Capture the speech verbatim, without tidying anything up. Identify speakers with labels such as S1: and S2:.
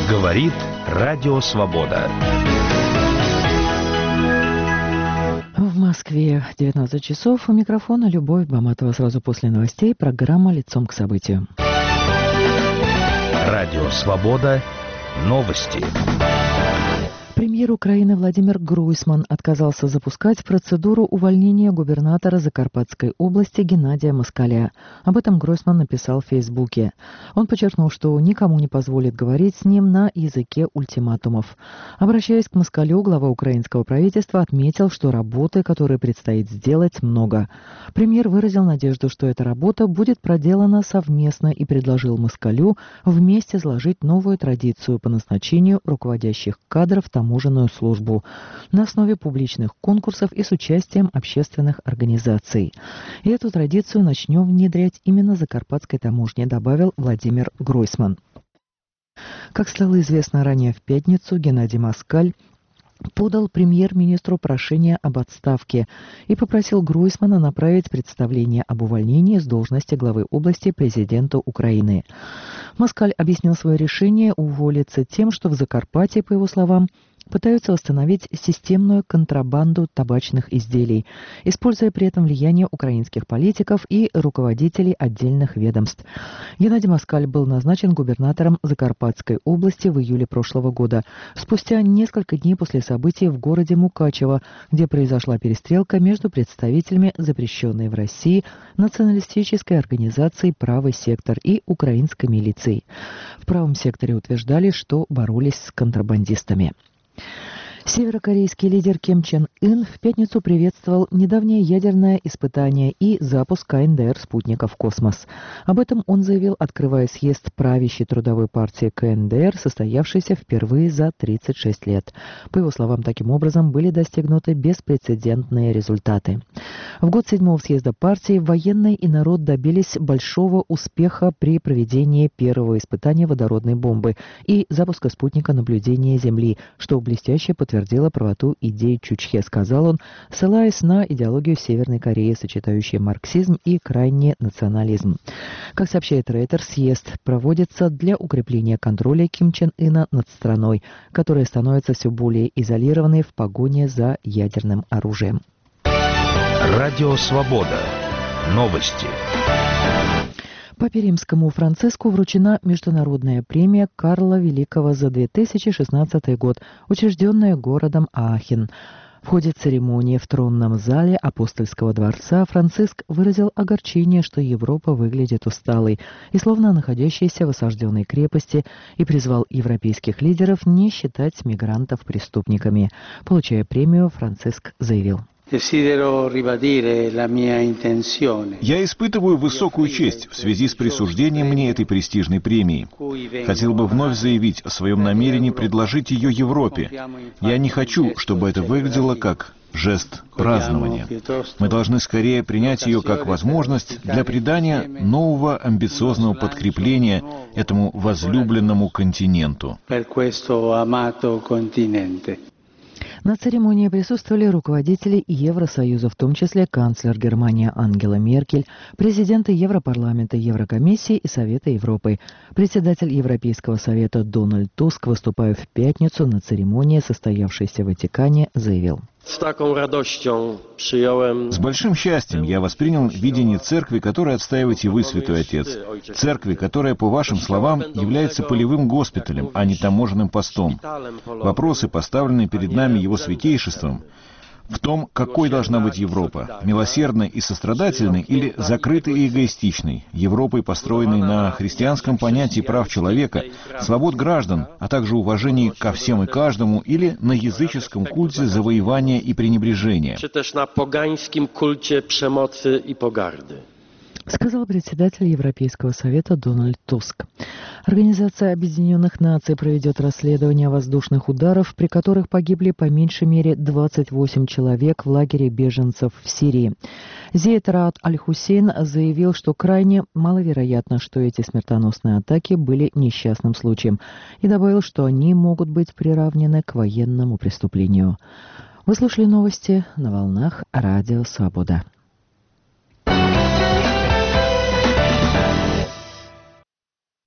S1: Говорит Радио Свобода.
S2: В Москве девятнадцать часов. У микрофона Любовь Баматова. Сразу после новостей программа «Лицом к событию».
S1: Радио Свобода. Новости.
S2: Премьер Украины Владимир Гройсман отказался запускать процедуру увольнения губернатора Закарпатской области Геннадия Москаля. Об этом Гройсман написал в Фейсбуке. Он подчеркнул, что никому не позволит говорить с ним на языке ультиматумов. Обращаясь к Москалю, глава украинского правительства отметил, что работы, которые предстоит сделать, много. Премьер выразил надежду, что эта работа будет проделана совместно, и предложил Москалю вместе сложить новую традицию по назначению руководящих кадров в таможенную службу на основе публичных конкурсов и с участием общественных организаций. И эту традицию начнем внедрять именно Закарпатской таможне, добавил Владимир Гройсман. Как стало известно ранее в пятницу, Геннадий Москаль подал премьер-министру прошение об отставке и попросил Гройсмана направить представление об увольнении с должности главы области президенту Украины. Москаль объяснил свое решение уволиться тем, что в Закарпатье, по его словам, пытаются восстановить системную контрабанду табачных изделий, используя при этом влияние украинских политиков и руководителей отдельных ведомств. Геннадий Москаль был назначен губернатором Закарпатской области в июле прошлого года, спустя несколько дней после событий в городе Мукачево, где произошла перестрелка между представителями запрещенной в России националистической организации «Правый сектор» и украинской милицией. В правом секторе утверждали, что боролись с контрабандистами. Северокорейский лидер Ким Чен Ын в пятницу приветствовал недавнее ядерное испытание и запуск ка эн дэ эр спутника в космос. Об этом он заявил, открывая съезд правящей трудовой партии ка эн дэ эр, состоявшийся впервые за тридцать шесть лет. По его словам, таким образом были достигнуты беспрецедентные результаты. В год седьмого съезда партии военные и народ добились большого успеха при проведении первого испытания водородной бомбы и запуска спутника наблюдения Земли, что блестяще подтвердило подтвердила правоту идеи Чучхе, сказал он, ссылаясь на идеологию Северной Кореи, сочетающую марксизм и крайний национализм. Как сообщает Рейтер, съезд проводится для укрепления контроля Ким Чен Ына над страной, которая становится все более изолированной в погоне за ядерным оружием.
S1: Радио Свобода. Новости.
S2: Папе Римскому Франциску вручена международная премия Карла Великого за две тысячи шестнадцатый год, учрежденная городом Аахен. В ходе церемонии в тронном зале Апостольского дворца Франциск выразил огорчение, что Европа выглядит усталой и словно находящейся в осажденной крепости, и призвал европейских лидеров не считать мигрантов преступниками. Получая премию, Франциск заявил:
S3: Я испытываю высокую честь в связи с присуждением мне этой престижной премии. Хотел бы вновь заявить о своем намерении предложить ее Европе. Я не хочу, чтобы это выглядело как жест празднования. Мы должны скорее принять ее как возможность для придания нового амбициозного подкрепления этому возлюбленному континенту.
S2: На церемонии присутствовали руководители Евросоюза, в том числе канцлер Германии Ангела Меркель, президенты Европарламента, Еврокомиссии и Совета Европы. Председатель Европейского совета Дональд Туск, выступая в пятницу на церемонии, состоявшейся в Ватикане, заявил:
S4: С большим счастьем я воспринял видение церкви, которое отстаиваете вы, Святой Отец. Церкви, которая, по вашим словам, является полевым госпиталем, а не таможенным постом. Вопросы, поставленные перед нами Его Святейшеством, в том, какой должна быть Европа, милосердной и сострадательной или закрытой и эгоистичной, Европой, построенной на христианском понятии прав человека, свобод граждан, а также уважении ко всем и каждому, или на языческом культе завоевания и пренебрежения.
S2: Сказал председатель Европейского совета Дональд Туск. Организация Объединенных Наций проведет расследование воздушных ударов, при которых погибли по меньшей мере двадцать восемь человек в лагере беженцев в Сирии. Зейд Раад Аль-Хусейн заявил, что крайне маловероятно, что эти смертоносные атаки были несчастным случаем, и добавил, что они могут быть приравнены к военному преступлению. Вы слушали новости на волнах Радио Свобода.